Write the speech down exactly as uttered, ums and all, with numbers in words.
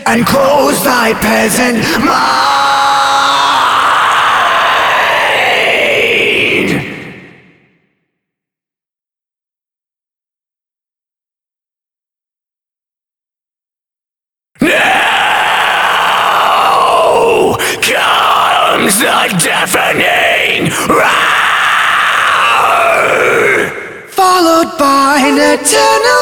and close thy peasant mind. Now comes the deafening roar, followed by an eternal